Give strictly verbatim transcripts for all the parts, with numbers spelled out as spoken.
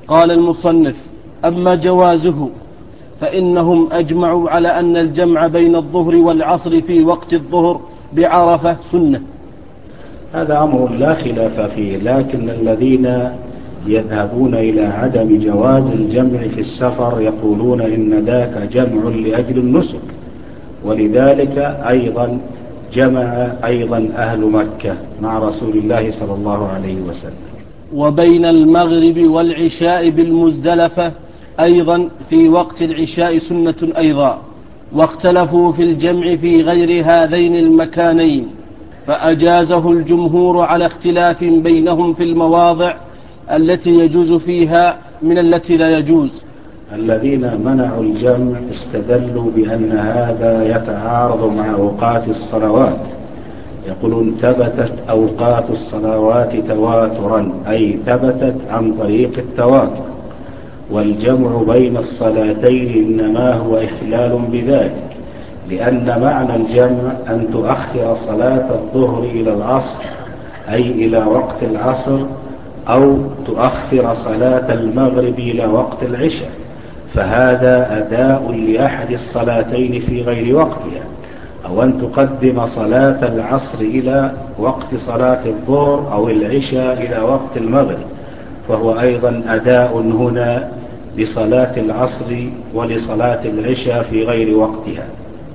قال المصنف: أما جوازه فإنهم أجمعوا على أن الجمع بين الظهر والعصر في وقت الظهر بعرفة سنة. هذا أمر لا خلاف فيه، لكن الذين يذهبون إلى عدم جواز الجمع في السفر يقولون إن ذاك جمع لأجل النسك، ولذلك أيضا جمع أيضا أهل مكة مع رسول الله صلى الله عليه وسلم. وبين المغرب والعشاء بالمزدلفة أيضا في وقت العشاء سنة أيضا، واختلفوا في الجمع في غير هذين المكانين، فأجازه الجمهور على اختلاف بينهم في المواضع التي يجوز فيها من التي لا يجوز. الذين منعوا الجمع استدلوا بأن هذا يتعارض مع أوقات الصلوات، يقولون ثبتت أوقات الصلوات تواترا، أي ثبتت عن طريق التواتر، والجمع بين الصلاتين إنما هو إخلال بذلك، لأن معنى الجمع أن تؤخر صلاة الظهر إلى العصر أي إلى وقت العصر، أو تؤخر صلاة المغرب إلى وقت العشاء، فهذا أداء لأحد الصلاتين في غير وقتها، أو أن تقدم صلاة العصر إلى وقت صلاة الظهر أو العشاء إلى وقت المغرب، فهو أيضا أداء هنا لصلاة العصر ولصلاة العشاء في غير وقتها.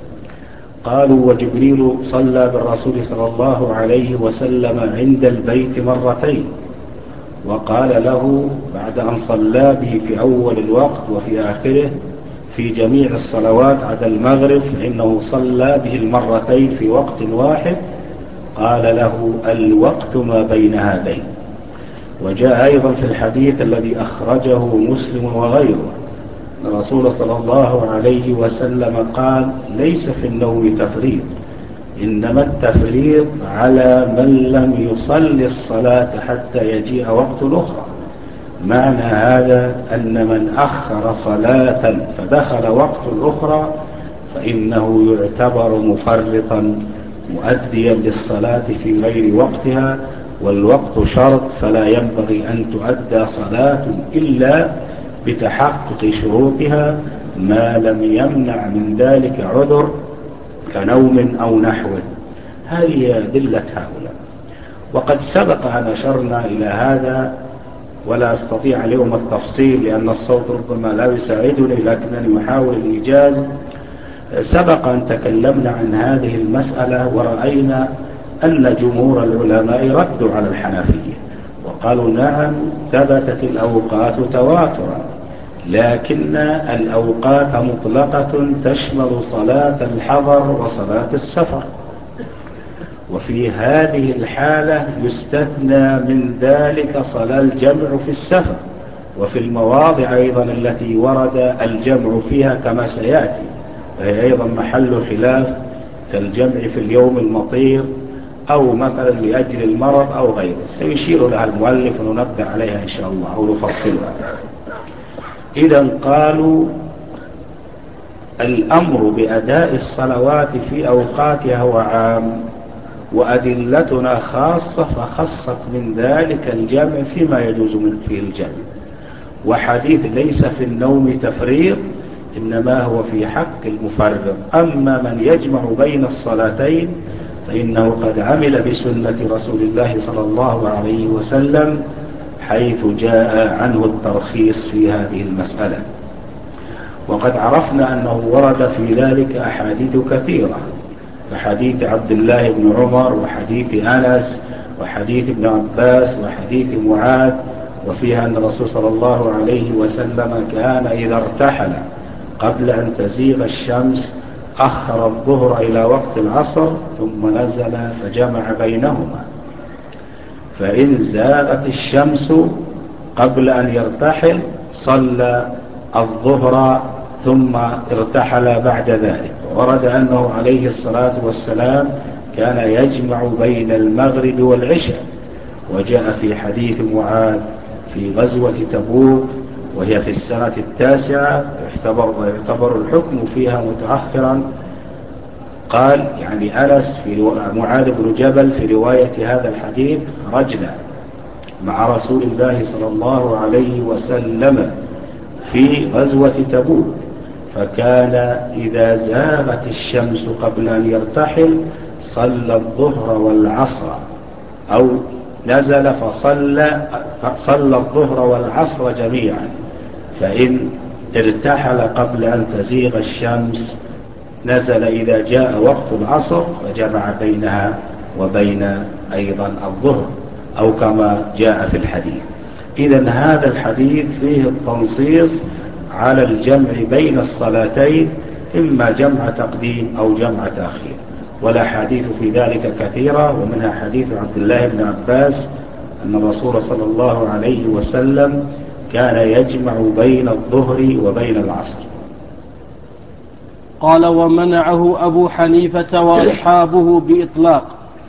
قالوا: وجبريل صلى بالرسول صلى الله عليه وسلم عند البيت مرتين، وقال له بعد أن صلى به في أول الوقت وفي آخره في جميع الصلوات عدا المغرب فإنه صلى به المرتين في وقت واحد، قال له: الوقت ما بين هذين. وجاء أيضا في الحديث الذي أخرجه مسلم وغيره الرسول صلى الله عليه وسلم قال: ليس في النوم تفريط، إنما التفريط على من لم يصلي الصلاة حتى يجيء وقت الأخرى. معنى هذا أن من أخر صلاة فدخل وقت الأخرى فإنه يعتبر مفرطا مؤديا للصلاة في غير وقتها، والوقت شرط، فلا ينبغي أن تؤدى صلاة إلا بتحقق شروطها ما لم يمنع من ذلك عذر كنوم أو نحوه. هذه أدلة هؤلاء، وقد سبق أن أشرنا إلى هذا، ولا أستطيع اليوم التفصيل لأن الصوت ربما لا يساعدني، لكنني أحاول الإيجاز. سبق أن تكلمنا عن هذه المسألة ورأينا أن جمهور العلماء ردوا على الحنفية وقالوا: نعم ثبتت الأوقات تواترا، لكن الأوقات مطلقة تشمل صلاة الحضر وصلاة السفر، وفي هذه الحالة يستثنى من ذلك صلاة الجمع في السفر، وفي المواضع أيضا التي ورد الجمع فيها كما سيأتي، وهي أيضا محل خلاف، كالجمع في اليوم المطير أو مثلا لأجل المرض أو غيره، سيشير لها المؤلف وننبه عليها إن شاء الله أو نفصلها. إذا قالوا: الأمر بأداء الصلوات في أوقاتها هو عام، وأدلتنا خاصة، فخصت من ذلك الجمع فيما يجوز من فيه الجمع. وحديث ليس في النوم تفريط إنما هو في حق المفرط. أما من يجمع بين الصلاتين فإنه قد عمل بسنة رسول الله صلى الله عليه وسلم، حيث جاء عنه الترخيص في هذه المسألة. وقد عرفنا أنه ورد في ذلك أحاديث كثيرة، كحديث عبد الله بن عمر وحديث أنس وحديث ابن عباس وحديث معاذ، وفيها أن الرسول صلى الله عليه وسلم كان إذا ارتحل قبل أن تزيغ الشمس أخر الظهر إلى وقت العصر ثم نزل فجمع بينهما، فإن زاغت الشمس قبل أن يرتحل صلى الظهر ثم ارتحل بعد ذلك. ورد أنه عليه الصلاة والسلام كان يجمع بين المغرب والعشاء، وجاء في حديث معاذ في غزوة تبوك وهي في السنة التاسعة يعتبر, ويعتبر الحكم فيها متأخرا، قال يعني أنس في معاذ بن جبل في رواية هذا الحديث: رجلا مع رسول الله صلى الله عليه وسلم في غزوة تبوك، فكان إذا زاغت الشمس قبل أن يرتحل صلى الظهر والعصر، أو نزل فصلى فصلى الظهر والعصر جميعا. فإن ارتحل قبل أن تزيغ الشمس نزل إذا جاء وقت العصر فجمع بينها وبين أيضا الظهر، أو كما جاء في الحديث. إذن هذا الحديث فيه التنصيص على الجمع بين الصلاتين، إما جمع تقديم أو جمع تأخير، والأحاديث في ذلك كثيرة، ومنها حديث عبد الله بن عباس أن الرسول صلى الله عليه وسلم كان يجمع بين الظهر وبين العصر. قال: ومنعه أبو حنيفة وأصحابه بإطلاق.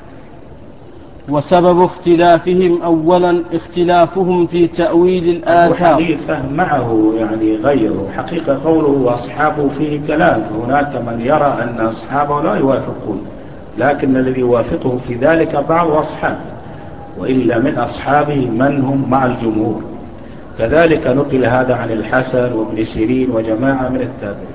وسبب اختلافهم أولا اختلافهم في تأويل الآثار. أبو حنيفة معه يعني غيره، حقيقة قوله وأصحابه فيه كلام، فهناك من يرى أن أصحابه لا يوافقون، لكن الذي يوافقه في ذلك بعض أصحابه، وإلا من أصحابه من هم مع الجمهور. كذلك نقل هذا عن الحسن وابن سيرين وجماعة من التابعين.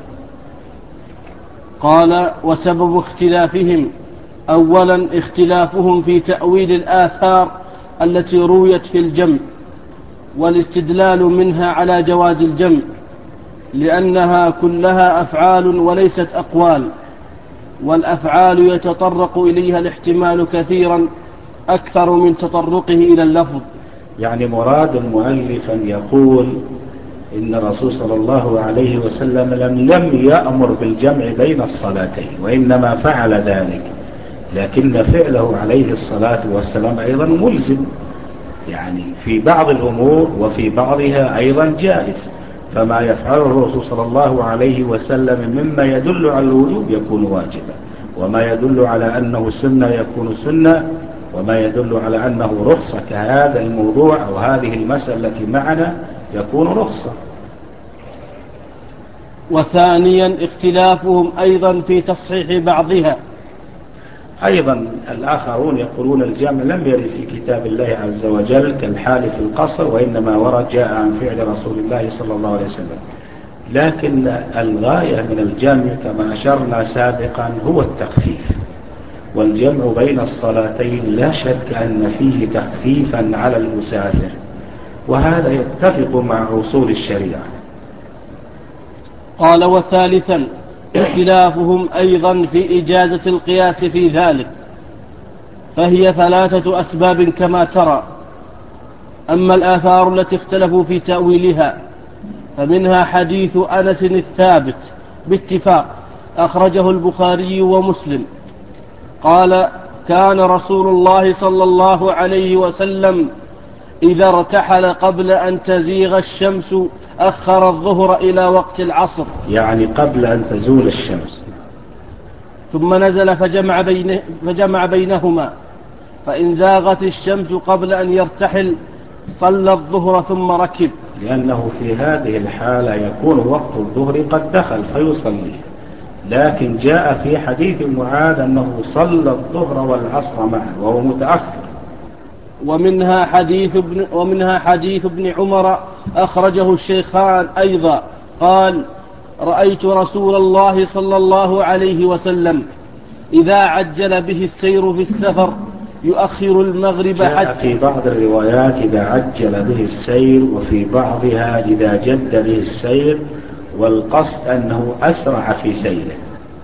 قال: وسبب اختلافهم أولا اختلافهم في تأويل الآثار التي رويت في الجمع، والاستدلال منها على جواز الجمع، لأنها كلها أفعال وليست أقوال، والأفعال يتطرق إليها الاحتمال كثيرا أكثر من تطرقه إلى اللفظ. يعني مراد المؤلف أن يقول إن الرسول صلى الله عليه وسلم لم, لم يأمر بالجمع بين الصلاتين، وإنما فعل ذلك، لكن فعله عليه الصلاة والسلام أيضا ملزم، يعني في بعض الأمور وفي بعضها أيضا جائز. فما يفعله الرسول صلى الله عليه وسلم مما يدل على الوجوب يكون واجبا، وما يدل على أنه سنة يكون سنة، وما يدل على أنه رخصة كهذا الموضوع أو هذه المسألة التي معنا يكون رخصة. وثانيا اختلافهم أيضا في تصحيح بعضها. أيضا الآخرون يقولون الجمع لم يرد في كتاب الله عز وجل كالحال في القصر، وإنما ورد جاء عن فعل رسول الله صلى الله عليه وسلم. لكن الغاية من الجمع كما أشرنا سابقا هو التخفيف، والجمع بين الصلاتين لا شك أن فيه تخفيفا على المسافر، وهذا يتفق مع أصول الشريعة. قال: وثالثا اختلافهم أيضا في إجازة القياس في ذلك، فهي ثلاثة أسباب كما ترى. أما الآثار التي اختلفوا في تأويلها فمنها حديث أنس الثابت باتفاق أخرجه البخاري ومسلم، قال: كان رسول الله صلى الله عليه وسلم إذا ارتحل قبل أن تزيغ الشمس أخر الظهر إلى وقت العصر، يعني قبل أن تزول الشمس، ثم نزل فجمع, بينه فجمع بينهما، فإن زاغت الشمس قبل أن يرتحل صلى الظهر ثم ركب، لأنه في هذه الحالة يكون وقت الظهر قد دخل فيصلي. لكن جاء في حديث معاذ أنه صلى الظهر والعصر معا وهو متأخر. ومنها حديث ابن, ومنها حديث ابن عمر أخرجه الشيخان أيضا، قال: رأيت رسول الله صلى الله عليه وسلم إذا عجل به السير في السفر يؤخر المغرب حتى. جاء في بعض الروايات إذا عجل به السير، وفي بعضها إذا جد به السير، والقصد أنه أسرع في سيره.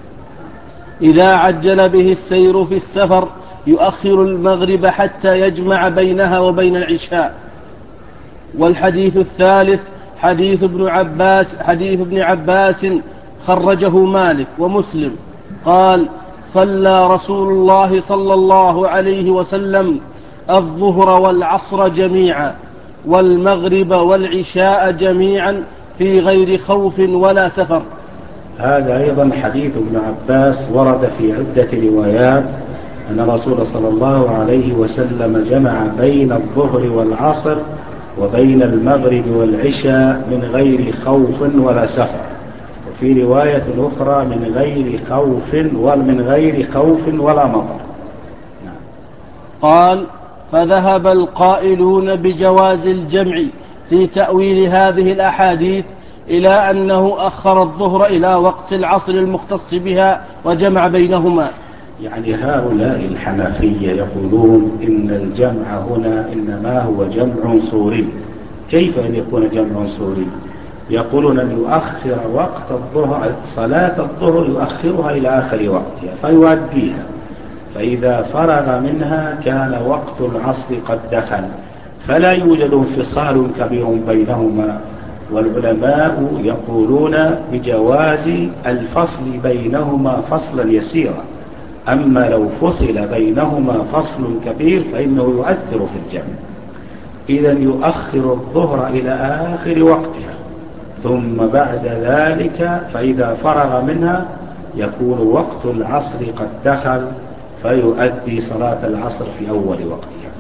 إذا عجل به السير في السفر يؤخر المغرب حتى يجمع بينها وبين العشاء. والحديث الثالث حديث ابن عباس حديث ابن عباس خرجه مالك ومسلم، قال: صلى رسول الله صلى الله عليه وسلم الظهر والعصر جميعا والمغرب والعشاء جميعا في غير خوف ولا سفر. هذا أيضا حديث ابن عباس ورد في عدة روايات أن الرسول صلى الله عليه وسلم جمع بين الظهر والعصر وبين المغرب والعشاء من غير خوف ولا سفر، وفي رواية أخرى من غير خوف ومن غير خوف ولا مطر. قال: فذهب القائلون بجواز الجمع في تأويل هذه الأحاديث إلى أنه أخر الظهر إلى وقت العصر المختص بها وجمع بينهما. يعني هؤلاء الحنفية يقولون إن الجمع هنا إنما هو جمع صوري. كيف أن يكون جمع صوري؟ يقولون أن يؤخر وقت الظهر، صلاة الظهر يؤخرها إلى آخر وقتها فيؤديها، فإذا فرغ منها كان وقت العصر قد دخل، فلا يوجد انفصال كبير بينهما. والعلماء يقولون بجواز الفصل بينهما فصلا يسيرا، أما لو فصل بينهما فصل كبير فإنه يؤثر في الجمع. إذا يؤخر الظهر إلى آخر وقتها، ثم بعد ذلك فإذا فرغ منها يكون وقت العصر قد دخل فيؤدي صلاة العصر في أول وقتها.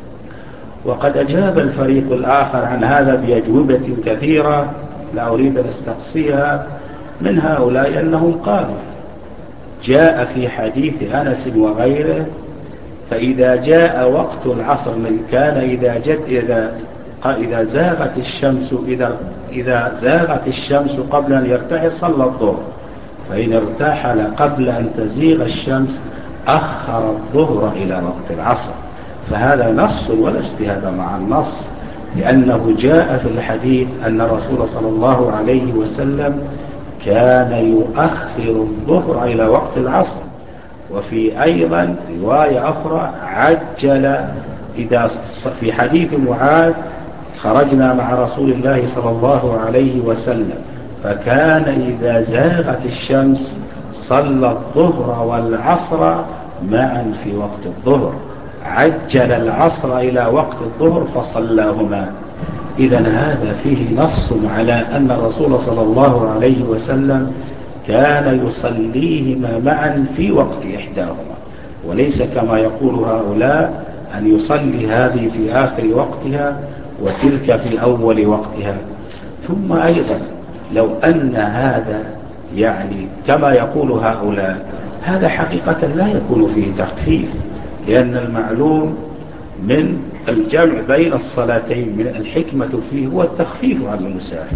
وقد أجاب الفريق الآخر عن هذا بأجوبة كثيرة لا أريد أن أستقصيها. من هؤلاء أنهم قالوا جاء في حديث أنس وغيره فإذا جاء وقت العصر من كان إذا جد إذا إذا زاغت الشمس إذا إذا زاغت الشمس قبل أن يرتحل صلى الظهر، فإن ارتحل قبل أن تزيغ الشمس أخر الظهر إلى وقت العصر. فهذا نص ولا اجتهاد مع النص، لأنه جاء في الحديث أن الرسول صلى الله عليه وسلم كان يؤخر الظهر إلى وقت العصر. وفي أيضا رواية أخرى عجل إذا في حديث معاذ خرجنا مع رسول الله صلى الله عليه وسلم فكان إذا زاغت الشمس صلى الظهر والعصر معا في وقت الظهر، عجل العصر إلى وقت الظهر فصلاهما. إذا هذا فيه نص على أن الرسول صلى الله عليه وسلم كان يصليهما معا في وقت إحداهما، وليس كما يقول هؤلاء أن يصلي هذه في آخر وقتها وتلك في أول وقتها. ثم أيضا لو أن هذا يعني كما يقول هؤلاء، هذا حقيقة لا يكون فيه تخفيف، لأن المعلوم من الجمع بين الصلاتين من الحكمة فيه هو التخفيف عن المسافر.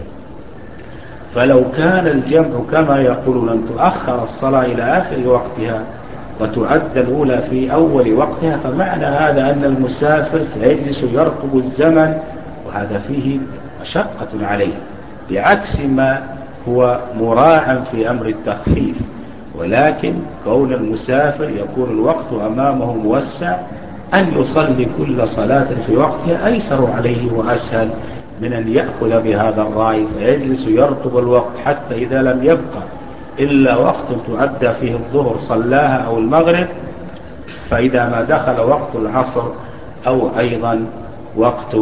فلو كان الجمع كما يقولون أن تؤخر الصلاة إلى آخر وقتها وتعد الأولى في أول وقتها، فمعنى هذا أن المسافر سيجلس يرقب الزمن، وهذا فيه مشقة عليه، بعكس ما هو مراعى في أمر التخفيف. ولكن كون المسافر يكون الوقت أمامه موسع، أن يصلي كل صلاة في وقتها أيسر عليه وأسهل من أن يأخذ بهذا الرأي فيجلس يرقب الوقت حتى إذا لم يبقى إلا وقت تعدى فيه الظهر صلاها أو المغرب، فإذا ما دخل وقت العصر أو أيضا وقت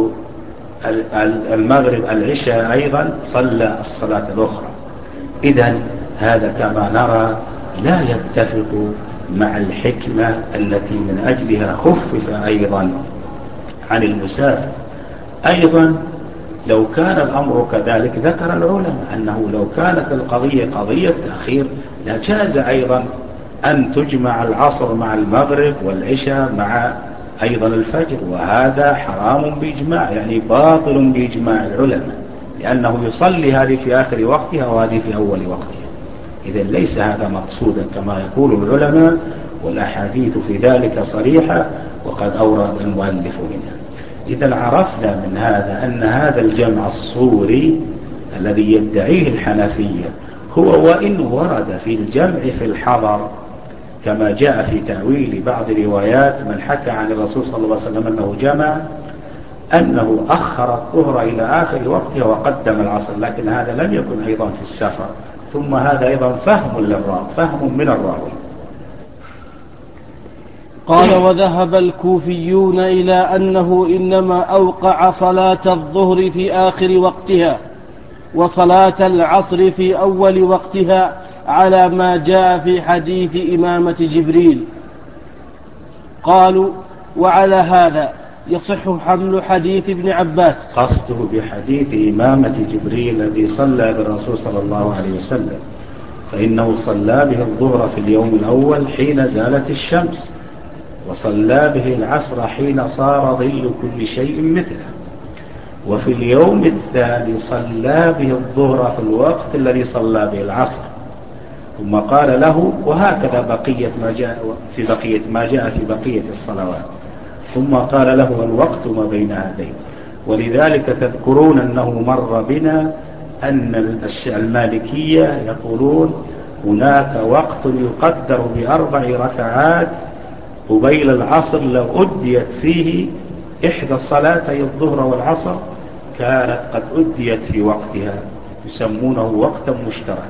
المغرب العشاء أيضا صلى الصلاة الأخرى. إذن هذا كما نرى لا يتفق مع الحكمة التي من أجلها خفف أيضا عن المسافر. أيضا لو كان الأمر كذلك ذكر العلماء أنه لو كانت القضية قضية تأخير لجاز أيضا أن تجمع العصر مع المغرب والعشاء مع أيضا الفجر، وهذا حرام بإجماع، يعني باطل بإجماع العلماء، لأنه يصلي هذه في آخر وقتها وهذه في أول وقتها. إذن ليس هذا مقصودا كما يقول العلماء، والأحاديث في ذلك صريحة وقد أورد المؤلف منها. إذا عرفنا من هذا أن هذا الجمع الصوري الذي يدعيه الحنفية هو وإن ورد في الجمع في الحضر كما جاء في تأويل بعض روايات من حكى عن الرسول صلى الله عليه وسلم أنه جمع، أنه أخر الظهر إلى آخر وقتها وقدم العصر، لكن هذا لم يكن أيضا في السفر. ثم هذا أيضا فهم للراوي، فهم من الراوي. قال وذهب الكوفيون إلى أنه إنما أوقع صلاة الظهر في آخر وقتها وصلاة العصر في أول وقتها على ما جاء في حديث إمامة جبريل. قالوا وعلى هذا يصح حمل حديث ابن عباس. قصده بحديث إمامة جبريل الذي صلى بالرسول صلى الله عليه وسلم، فإنه صلى به الظهر في اليوم الأول حين زالت الشمس، وصلى به العصر حين صار ظل كل شيء مثله. وفي اليوم الثاني صلى به الظهر في الوقت الذي صلى به العصر، ثم قال له، وهكذا بقية ما جاء في بقية ما جاء في بقية الصلوات، ثم قال له الوقت ما بين هذين. ولذلك تذكرون أنه مر بنا أن المالكية يقولون هناك وقت يقدر بأربع ركعات قبيل العصر لو أديت فيه إحدى صلاتي الظهر والعصر كانت قد أديت في وقتها، يسمونه وقتا مشتركا.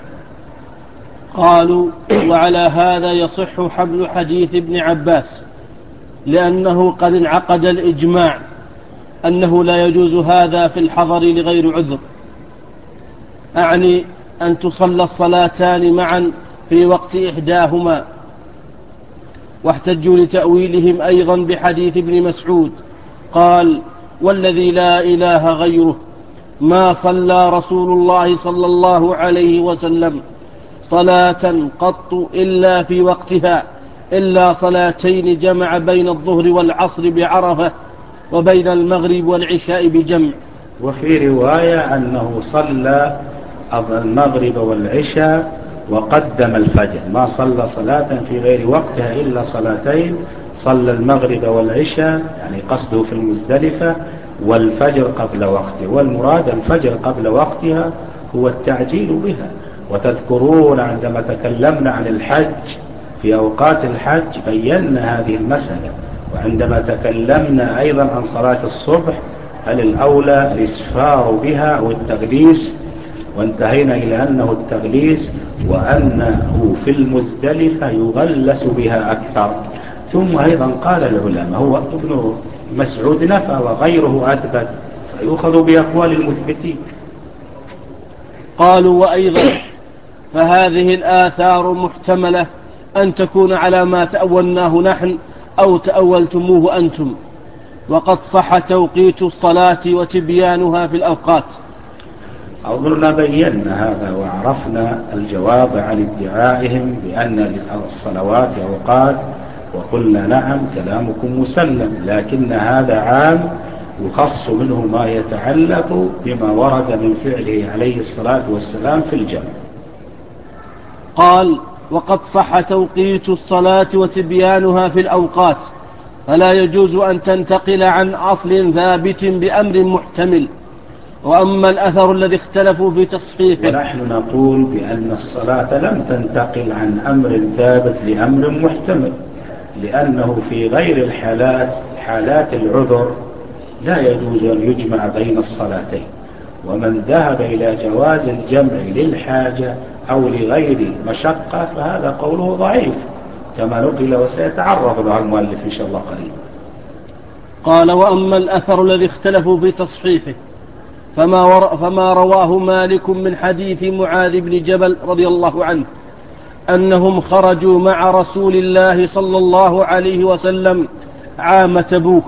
قالوا: وعلى هذا يصح حمل حديث ابن عباس، لأنه قد انعقد الإجماع أنه لا يجوز هذا في الحضر لغير عذر، أعني أن تصلى الصلاتان معا في وقت إحداهما. واحتجوا لتأويلهم أيضا بحديث ابن مسعود قال: والذي لا إله غيره ما صلى رسول الله صلى الله عليه وسلم صلاة قط إلا في وقتها إلا صلاتين جمع بين الظهر والعصر بعرفة وبين المغرب والعشاء بجمع. وفي رواية أنه صلى المغرب والعشاء وقدم الفجر، ما صلى صلاة في غير وقتها إلا صلاتين، صلى المغرب والعشاء يعني قصده في المزدلفة، والفجر قبل وقته. والمراد الفجر قبل وقتها هو التعجيل بها. وتذكرون عندما تكلمنا عن الحج في أوقات الحج بينا هذه المسألة، وعندما تكلمنا أيضا عن صلاة الصبح هل الأولى الإسفار بها أو التغليس، وانتهينا إلى أنه التغليس، وأنه في المزدلفة يغلس بها أكثر. ثم أيضا قال العلماء، هو ابن مسعود نفى وغيره أثبت، فيؤخذ بأقوال المثبتين. قالوا: وأيضا فهذه الآثار محتملة أن تكون على ما تأولناه نحن أو تأولتموه أنتم، وقد صح توقيت الصلاة وتبيانها في الأوقات. أظن بينا هذا وعرفنا الجواب عن ادعائهم بأن الصلوات أوقات، وقلنا نعم كلامكم مسلم، لكن هذا عام يخص منه ما يتعلق بما ورد من فعله عليه الصلاة والسلام في الجمع. قال: وقد صح توقيت الصلاة وتبيانها في الأوقات، فلا يجوز أن تنتقل عن أصل ثابت بأمر محتمل. وأما الأثر الذي اختلفوا في تصحيحه، ونحن نقول بأن الصلاة لم تنتقل عن أمر ثابت لأمر محتمل، لأنه في غير الحالات حالات العذر لا يجوز أن يجمع بين الصلاتين. ومن ذهب إلى جواز الجمع للحاجة أو لغير مشقة فهذا قوله ضعيف كما نقل، وسيتعرض له المؤلف إن شاء الله قريبا. قال: وأما الأثر الذي اختلفوا في تصحيحه فما, ور... فما رواه مالك من حديث معاذ بن جبل رضي الله عنه أنهم خرجوا مع رسول الله صلى الله عليه وسلم عام تبوك،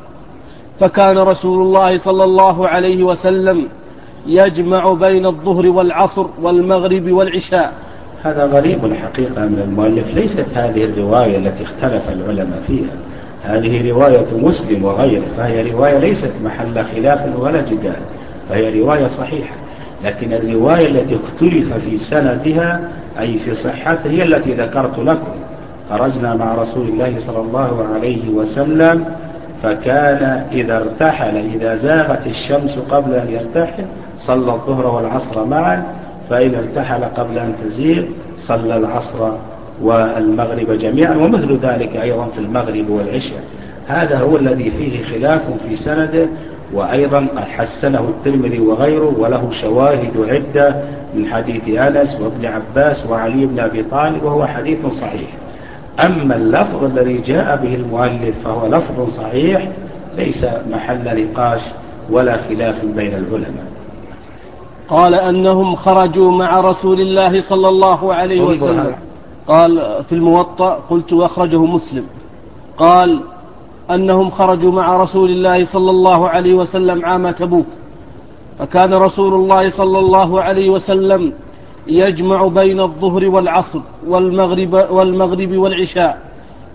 فكان رسول الله صلى الله عليه وسلم يجمع بين الظهر والعصر والمغرب والعشاء. هذا غريب الحقيقة من المؤلف، ليست هذه الرواية التي اختلف العلماء فيها، هذه رواية مسلم وغيره، فهي رواية ليست محل خلاف ولا جدال، فهي رواية صحيحة. لكن الرواية التي اختلف في سندها أي في صحتها هي التي ذكرت لكم: خرجنا مع رسول الله صلى الله عليه وسلم فكان إذا ارتحل إذا زاغت الشمس قبل أن يرتحل صلى الظهر والعصر معا، فإن ارتحل قبل أن تزيغ صلى العصر والمغرب جميعا، ومثل ذلك أيضا في المغرب والعشاء. هذا هو الذي فيه خلاف في سنده، وأيضا حسنه الترمذي وغيره، وله شواهد عدة من حديث أنس وابن عباس وعلي بن أبي طالب، وهو حديث صحيح. أما اللفظ الذي جاء به المؤلف فهو لفظ صحيح ليس محل نقاش ولا خلاف بين العلماء. قال: أنهم خرجوا مع رسول الله صلى الله عليه وسلم. قال في الموطأ قلت وأخرجه مسلم. قال: أنهم خرجوا مع رسول الله صلى الله عليه وسلم عام تبوك، فكان رسول الله صلى الله عليه وسلم يجمع بين الظهر والعصر والمغرب, والمغرب والعشاء.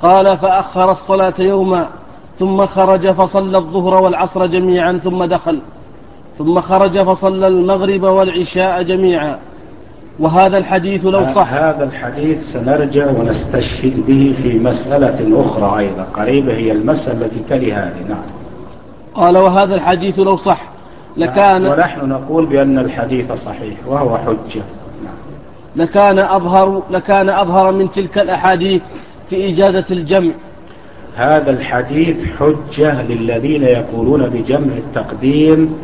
قال فأخر الصلاة يوما ثم خرج فصلى الظهر والعصر جميعا ثم دخل، ثم خرج فصلى المغرب والعشاء جميعا. وهذا الحديث لو صح. هذا الحديث سنرجع ونستشهد به في مسألة أخرى أيضا قريبة، هي المسألة التي تلي هذه. نعم. قال وهذا الحديث لو صح لكان ونحن نقول بأن الحديث صحيح وهو حجة. نعم. لكان أظهر, لكان أظهر من تلك الأحاديث في إجازة الجمع. هذا الحديث حجة للذين يقولون بجمع التقديم،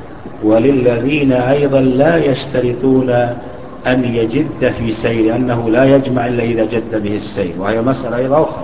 وللذين أيضا لا يشترطون أن يجد في سير، أنه لا يجمع إلا إذا جد به السير، وهي مسألة أيضا أخرى.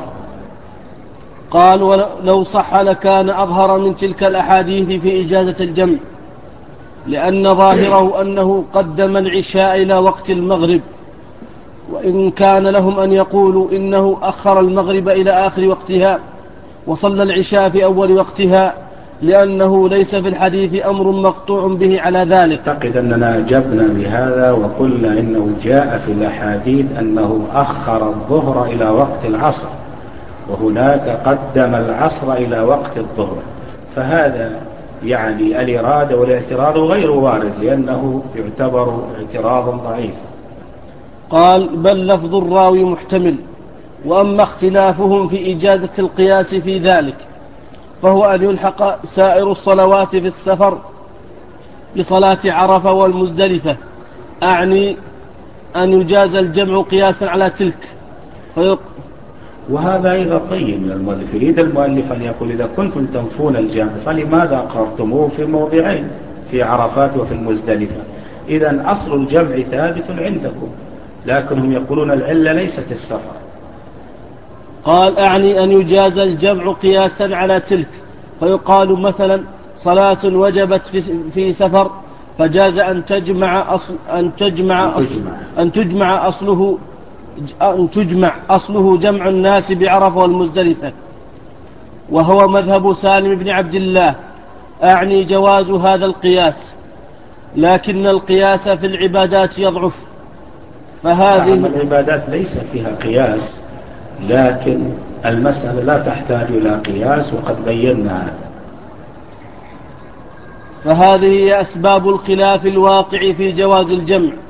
قال ولو صح لكان أظهر من تلك الأحاديث في إجازة الجمع، لأن ظاهره أنه قدم العشاء إلى وقت المغرب، وإن كان لهم أن يقولوا إنه أخر المغرب إلى آخر وقتها وصلى العشاء في أول وقتها، لأنه ليس في الحديث أمر مقطوع به على ذلك. أعتقد أننا أجبنا بهذا وقلنا إنه جاء في الأحاديث أنه أخر الظهر إلى وقت العصر، وهناك قدم العصر إلى وقت الظهر، فهذا يعني الإرادة والاعتراض غير وارد، لأنه يعتبر اعتراضا ضعيفا. قال بل لفظ الراوي محتمل. وأما اختلافهم في إجازة القياس في ذلك فهو أن يلحق سائر الصلوات في السفر بصلاة عرفة والمزدلفة، أعني أن يجاز الجمع قياسا على تلك. فيق... وهذا أيضا طيب من المؤلف، يريد المؤلف أن يقول إذا كنتم تنفون الجمع فلماذا أقررتموه في موضعين، في عرفات وفي المزدلفة؟ إذن أصل الجمع ثابت عندكم، لكنهم يقولون العلة ليست السفر. قال أعني أن يجاز الجمع قياسا على تلك، فيقال مثلا صلاة وجبت في, في سفر فجاز أن تجمع أصل أن تجمع أصل أن تجمع أصله أن تجمع أصله جمع الناس بعرفة والمزدلفة، وهو مذهب سالم بن عبد الله. أعني جواز هذا القياس، لكن القياس في العبادات يضعف. فهذه نعم، العبادات ليس فيها قياس، لكن المسألة لا تحتاج إلى قياس وقد بينا هذا. فهذه هي أسباب الخلاف الواقع في جواز الجمع.